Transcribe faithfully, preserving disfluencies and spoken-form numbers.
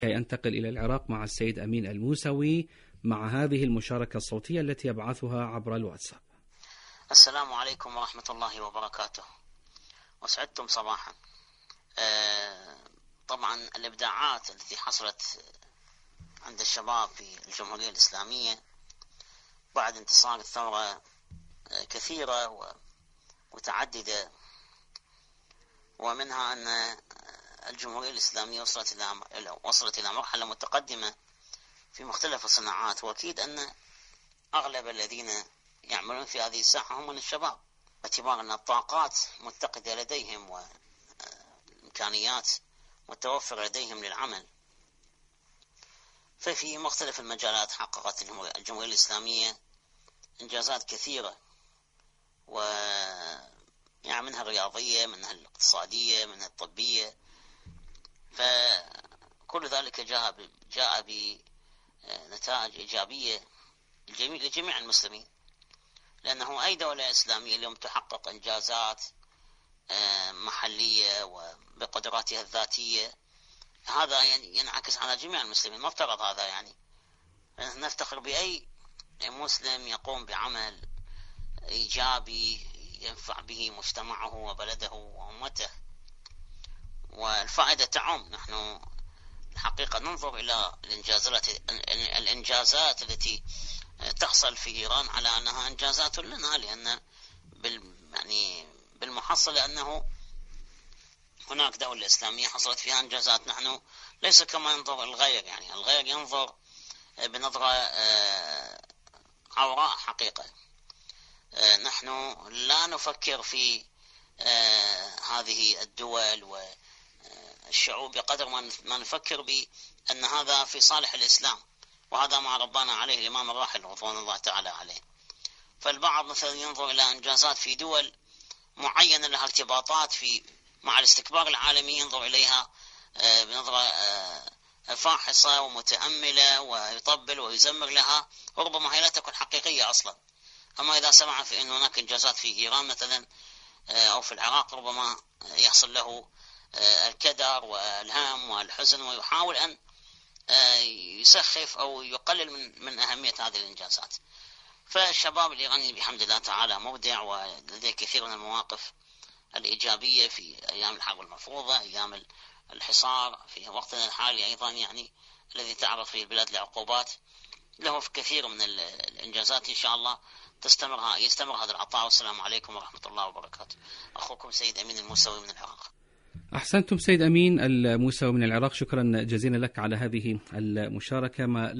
كي أنتقل إلى العراق مع السيد أمين الموسوي مع هذه المشاركة الصوتية التي يبعثها عبر الواتساب. السلام عليكم ورحمة الله وبركاته، وسعدتم صباحا. آه طبعا الإبداعات التي حصلت عند الشباب في الجمهورية الإسلامية بعد انتصار الثورة آه كثيرة ومتعددة، ومنها أن الجمهورية الإسلامية وصلت إلى وصلت إلى مرحلة متقدمة في مختلف الصناعات، وأكيد أن أغلب الذين يعملون في هذه الساحة هم من الشباب، باعتبار أن الطاقات متقدة لديهم والإمكانيات متوفرة لديهم للعمل. ففي مختلف المجالات حققت الجمهورية الإسلامية إنجازات كثيرة، و يعني منها الرياضية، منها الاقتصادية، منها الطبية، فكل ذلك جاء جاء بنتائج إيجابية لجميع المسلمين، لأنه أي دولة إسلامية اليوم تحقق إنجازات محلية وبقدراتها الذاتية، هذا ينعكس على جميع المسلمين. مفترض هذا يعني نفتخر بأي مسلم يقوم بعمل إيجابي ينفع به مجتمعه وبلده وأمته، والفائدة تعم. نحن الحقيقة ننظر إلى الإنجازات الإنجازات التي تحصل في إيران على أنها إنجازات لنا، لأن بال يعني بالمحصل أنه هناك دولة إسلامية حصلت فيها إنجازات. نحن ليس كما ينظر الغير، يعني الغير ينظر بنظرة عوراء حقيقة. نحن لا نفكر في هذه الدول والشعوب بقدر ما نفكر بأن هذا في صالح الإسلام، وهذا ما ربنا عليه الإمام الراحل رضوان الله تعالى عليه. فالبعض مثلا ينظر إلى إنجازات في دول معينة لها ارتباطات في مع الاستكبار العالمي، ينظر إليها بنظرة فاحصة ومتأملة ويطبل ويزمر لها، وربما هي لا تكون حقيقية أصلا. أما إذا سمع في أن هناك إنجازات في إيران مثلا أو في العراق، ربما يحصل له الكدر والهم والحزن، ويحاول أن يسخف أو يقلل من من أهمية هذه الإنجازات. فالشباب الإيراني بحمد الله تعالى مبدع، ولديه كثير من المواقف الإيجابية في أيام الحرب المفروضة، أيام الحصار، في وقتنا الحالي أيضا يعني الذي تعرض فيه البلاد لعقوبات. له في كثير من الإنجازات، إن شاء الله تستمر يستمر هذا العطاء. والسلام عليكم ورحمة الله وبركاته. أخوكم سيد أمين الموسوي من العراق. أحسنتم سيد أمين الموسوي من العراق، شكرا جزيلا لك على هذه المشاركة. ما